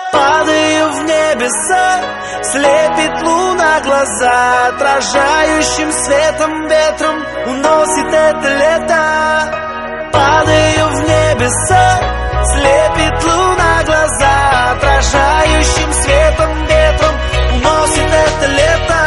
Падаю в небеса, слепит луна глаза, отражающим светом ветром уносит это лето. Падаю в небеса, слепит луна глаза, отражающим светом ветром уносит это лето.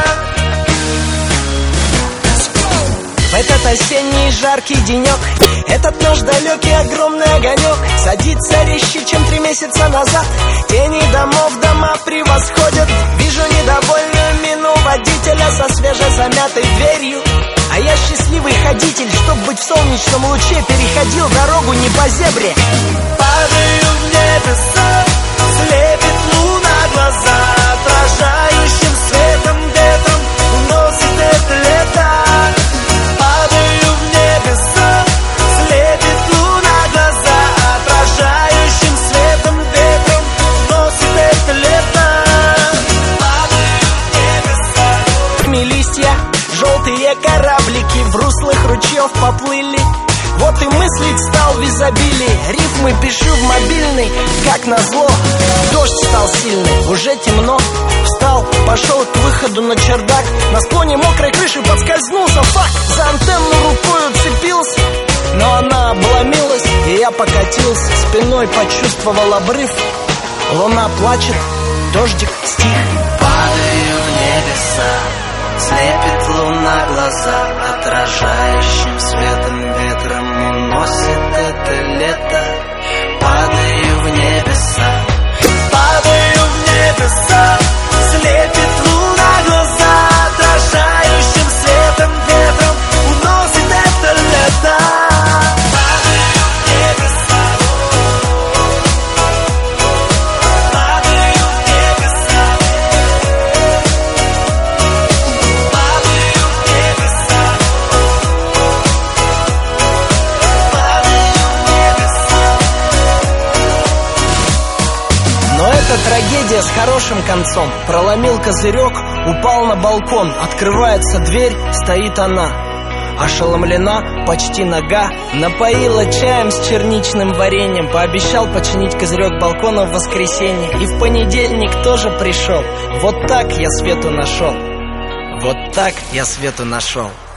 В этот осенний жаркий денек этот наш далекий огромный огонек садится резче, чем 3 месяца назад. Тени домов дома превосходят. Вижу недовольную мину водителя со свежей замятой дверью. А я счастливый ходитель, чтоб быть в солнечном луче, переходил дорогу не по зебре. Падаю в небеса, слепит луна глаза, отражающим светом ветром уносит это лето. Падаю в небеса, слепит луна глаза, отражающим светом ветром уносит это лето. Падаю в небеса. Листья, желтые кораблики в руслах ручьев поплыли. Вот и мыслить стал в изобилии, рифмы пишу в мобильный, как назло. Дождь стал сильный, уже темно. Встал, пошел к выходу на чердак. На склоне мокрой крыши подскользнулся, фак. За антенну рукой уцепился, но она обломилась, и я покатился. Спиной почувствовал обрыв. Луна плачет, дождик стих. Падаю в небеса, слепит луна глаза, отражающим светом ветром уносит это лето. Падаю в небеса, падаю в небеса, слепит луна глаза, отражающим светом ветром уносит это лето. Падаю в небеса, падаю в небеса, падаю в небеса, падаю в небеса. Но это трагедия с хорошим концом. Проломил козырек, упал на балкон. Открывается дверь, стоит она. Ошеломлена, почти нага. Напоила чаем с черничным вареньем. Пообещал починить козырек балкона в воскресенье. И в понедельник тоже пришел. Вот так я свету нашел. Вот так я свету нашел.